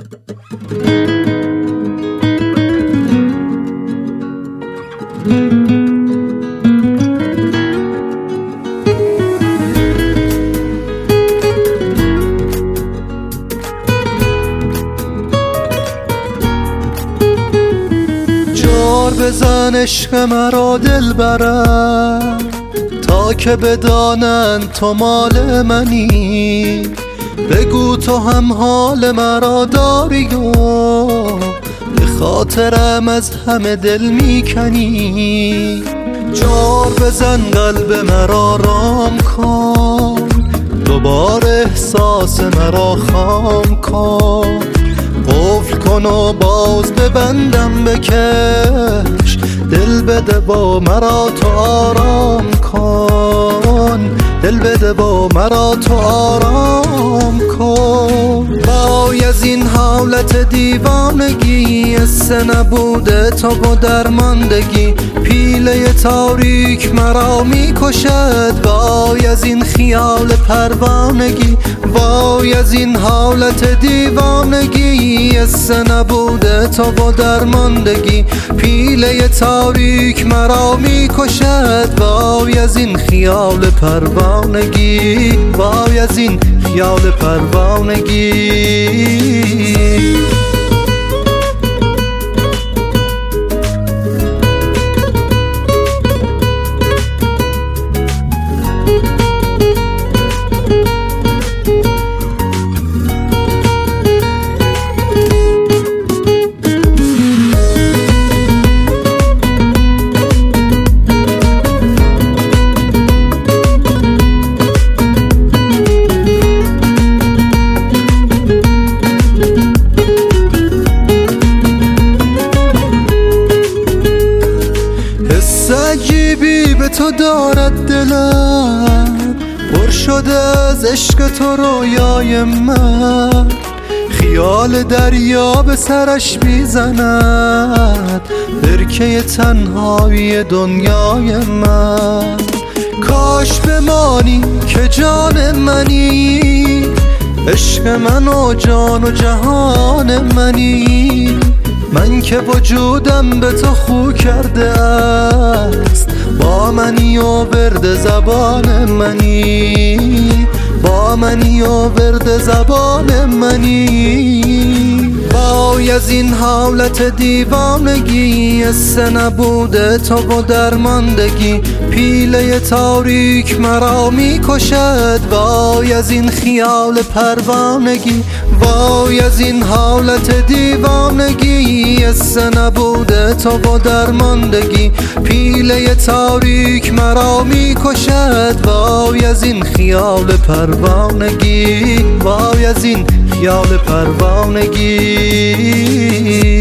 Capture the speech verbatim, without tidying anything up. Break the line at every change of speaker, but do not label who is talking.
جار بزن عشق مرا دل برم تا که بدانن تو مال منی. بگو تو هم حال مرا داری و به خاطرم از همه دل میکنی. جار بزن قلب مرا رام کن، دوباره احساس مرا خام کن. قفل کن و باز ببندم بکش، دل بده با مرا تو آرام کن. دل بده با مرا تو آرام کن. وای از این حالت دیوانگی، قصه نبوده تو با درماندگی. پیله تاریک مرا میکشد، وای از این خیال پروانگی. وای از این حالت دیوانگی، قصه نبوده تو با درماندگی. پیله تاریک مرا میکشد، وای از این خیال پروانگی. وای از این خیال پروانگی. عجیبی به تو دارد دلم، پر شده از عشق تو رویای من. خیال دریا به سرش میزند، برکه تنهایی دنیای من. کاش بمانی که جان منی، عشق من و جان و جهان منی. من که وجودم به تو خو کرده است، با منی و ورد زبان منی. با منی و ورد زبان منی. وای از این حالت دیوانگی، قصه نبوده تو با درماندگی. پیله تاریک مرا میکشد، وای از این خیال پروانگی. وای از این حالت دیوانگی، قصه نبوده تو با درماندگی. پیله تاریک مرا میکشد، وای از این خیال پروانگی. وای از این خیال پروانگی.